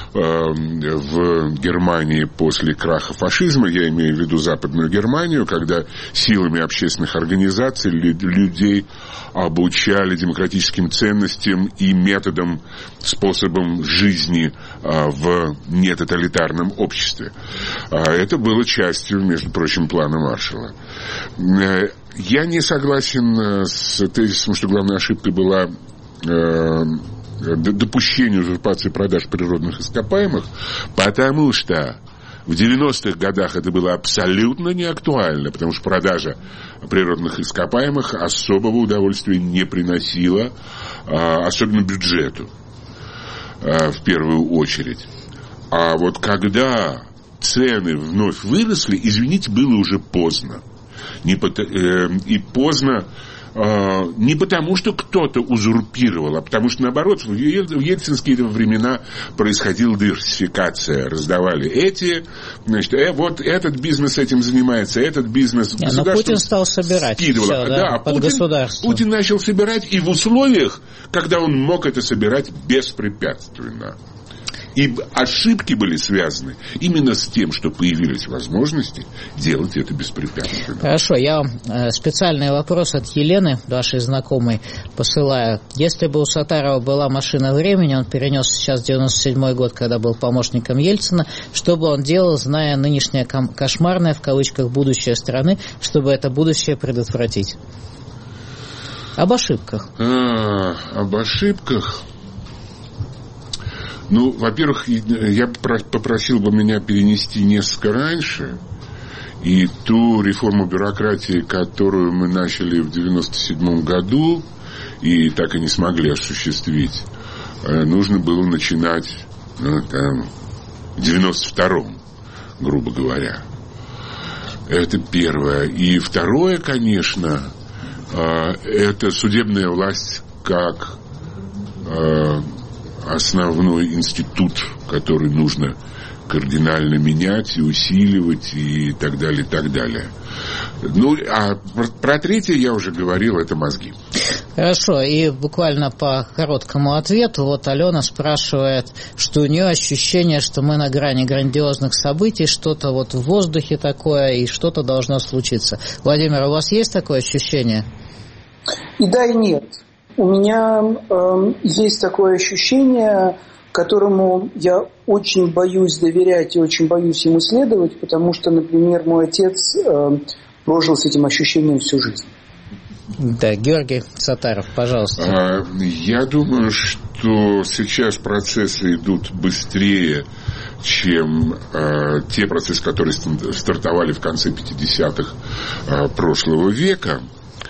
в Германии после краха фашизма, я имею в виду Западную Германию, когда силами общественных организаций людей обучали демократическим ценностям и методам, способам жизни в нетоталитарном обществе. Это было частью, между прочим, плана Маршалла. Я не согласен с тезисом, что главной ошибкой была допущение узурпации продаж природных ископаемых, потому что в 90-х годах это было абсолютно неактуально, потому что продажа природных ископаемых особого удовольствия не приносила, особенно бюджету, в первую очередь. А вот когда цены вновь выросли, извините, было уже поздно. И поздно не потому, что кто-то узурпировал, а потому что, наоборот, в ельцинские времена происходила диверсификация. Раздавали эти, значит, вот этот бизнес этим занимается, этот бизнес государство.
Но Путин стал собирать все, да, под государство.
Путин начал собирать и в условиях, когда он мог это собирать беспрепятственно. И ошибки были связаны именно с тем, что появились возможности делать это беспрепятственно.
Хорошо, я вам специальный вопрос от Елены, вашей знакомой, посылаю. Если бы у Саттарова была машина времени, он перенес сейчас 97-й год, когда был помощником Ельцина, что бы он делал, зная нынешнее кошмарное, в кавычках, будущее страны, чтобы это будущее предотвратить? Об ошибках.
Об ошибках... Ну, во-первых, я попросил бы меня перенести несколько раньше, и ту реформу бюрократии, которую мы начали в 97 году и так и не смогли осуществить, нужно было начинать в 92-м, грубо говоря. Это первое. И второе, конечно, это судебная власть как основной институт, который нужно кардинально менять и усиливать и так далее, и так далее. Ну, а про третье я уже говорил, это мозги.
Хорошо, и буквально по короткому ответу, вот Алена спрашивает, что у нее ощущение, что мы на грани грандиозных событий, что-то вот в воздухе такое, и что-то должно случиться. Владимир, у вас есть такое ощущение?
И да, и нет. У меня есть такое ощущение, которому я очень боюсь доверять и очень боюсь ему следовать, потому что, например, мой отец прожил с этим ощущением всю жизнь.
Да, Георгий Саттаров, пожалуйста.
Я думаю, что сейчас процессы идут быстрее, чем те процессы, которые стартовали в конце 50-х прошлого века.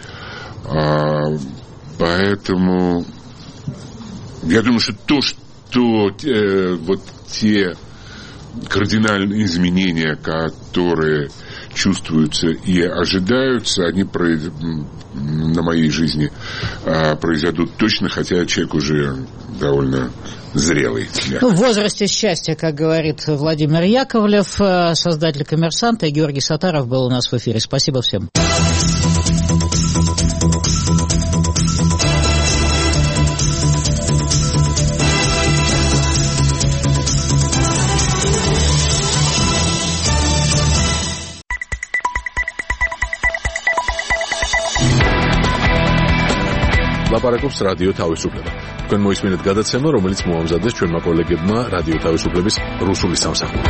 Поэтому я думаю, что вот те кардинальные изменения, которые чувствуются и ожидаются, они на моей жизни произойдут точно, хотя человек уже довольно зрелый.
Ну, в возрасте счастья, как говорит Владимир Яковлев, создатель «Коммерсанта», и Георгий Саттаров был у нас в эфире. Спасибо всем.
ლაპარაკობს რადიო თავისუფლება. თქვენ მოისმინეთ გადაცემა, რომელიც მოამზადეს ჩვენმა კოლეგებმა რადიო თავისუფლების რუსული სამსახური.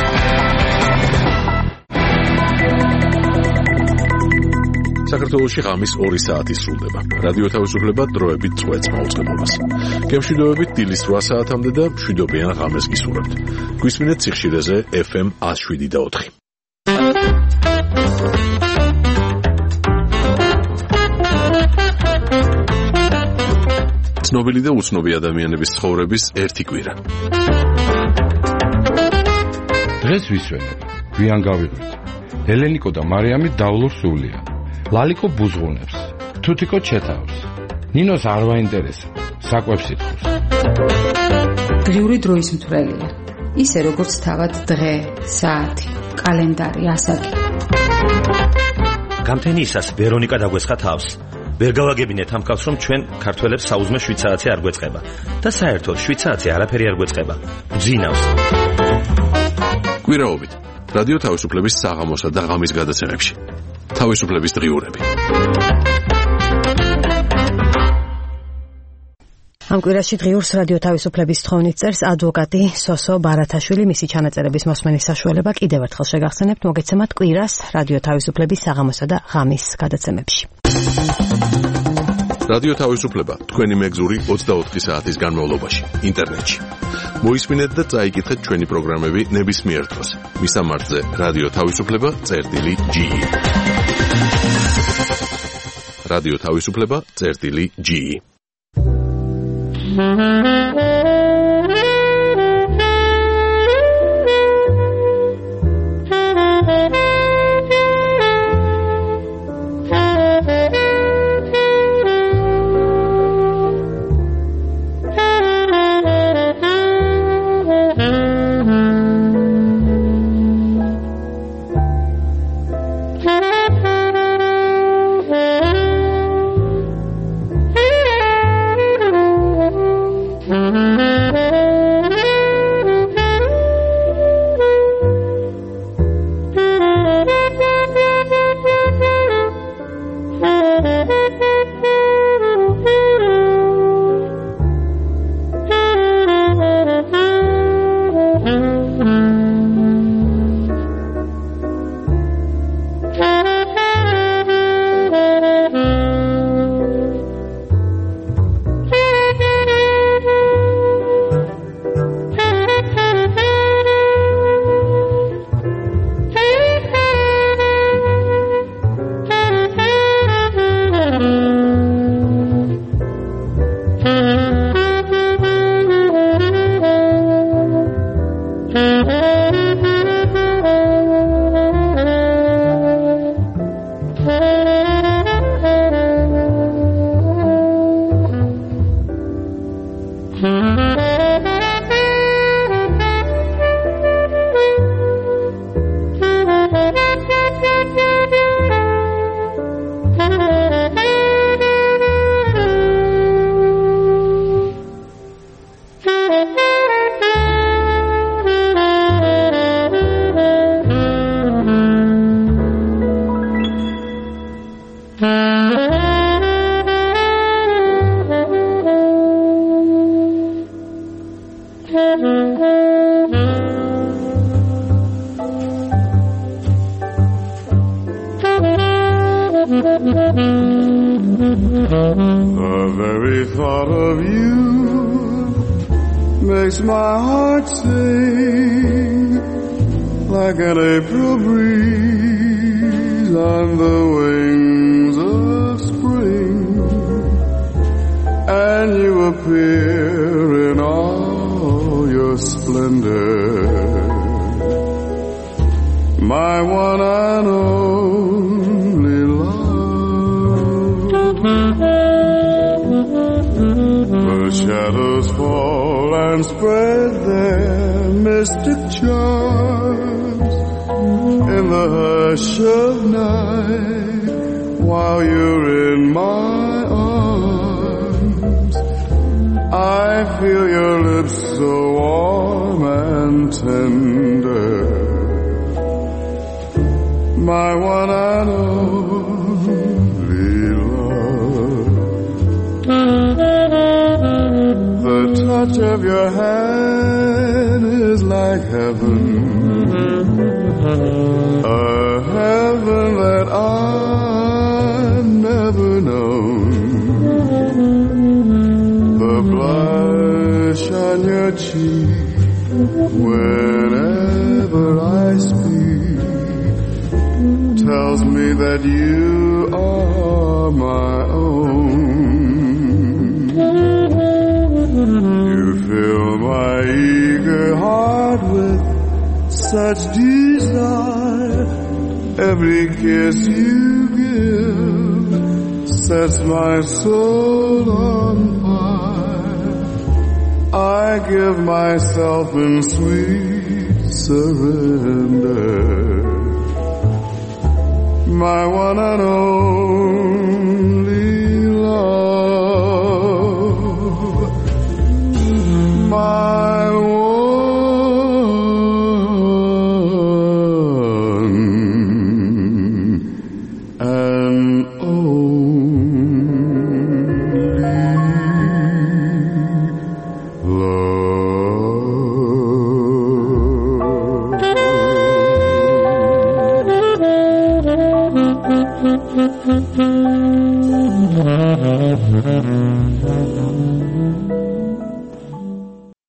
საქართველოში ღამის 2 საათი სრულდება. რადიო თავისუფლება დროებით წვეთს მაუწყებლობას. გემშვიდობებით დილის 8 საათამდე და მშვიდობიან ღამეს გისურვებთ. გვისმინეთ სიხშირეზე FM 107.4. ცნობილი და უცნობი ადამიანების ცხოვრების ერთი კვირა.
დღეს ვისვენებ, გვიან გავიღვით. ელენიკო და მარიამი დავლურ სულია. ლალიკო ბუზღუნებს. თუთიკო ჩეთავს. ნინოს არ ვაინტერესა. საკვებს ითხოვს.
დღიური დროის მთვრელია. ისე როგორც თავად დღე, საათი, კალენდარი, ასაკი.
გამთენიისას ვერონიკა დაგვესხა თავს. ვერ გავაგებინეთ ამ კაცს, რომ ჩვენ ქართველებს საუზმე 7 საათი არ გვეწყება და საერთოდ 7 საათი არაფერი არ გვეწყება. გძინავს.
კვირაობით რადიო თავისუფლების საღამოსა და ღამის გადაცემებში. თავისუფლების დღიურები.
ამ კვირაში დღიურს რადიო თავისუფლების თხოვნით წერს ადვოკატი სოსო ბარათაშვილი. მისი ჩანაწერების მოსმენის საშუალება კიდევ ერთხელ შეგახსენებთ, მოგეცემათ კვირას რადიო თავისუფლების საღამოსა და ღამის გადაცემებში.
რადიო თავისუფლება თქვენი მეგზური 24 საათის განმავლობაში ინტერნეტში. მოისმინეთ და წაიკითხეთ ჩვენი პროგრამები ნებისმიერ დროს. მისამართზე რადიო თავისუფლება.ge. რადიო თავისუფლება.ge.
The very thought of you makes my heart sing like an April breeze on the wings of spring, and you appear in all your splendor, my one and only love. The shadows fall and spread their mystic charms in the hush of night while you're in my arms. I feel your lips so warm and tender, my one and only love. The touch of your hand is like heaven, a heaven that I've never known. The blush on your cheek whenever I speak tells me that you are my own. You fill my eager heart with such desire. Every kiss you give sets my soul on fire. I give myself in sweet surrender. My one and only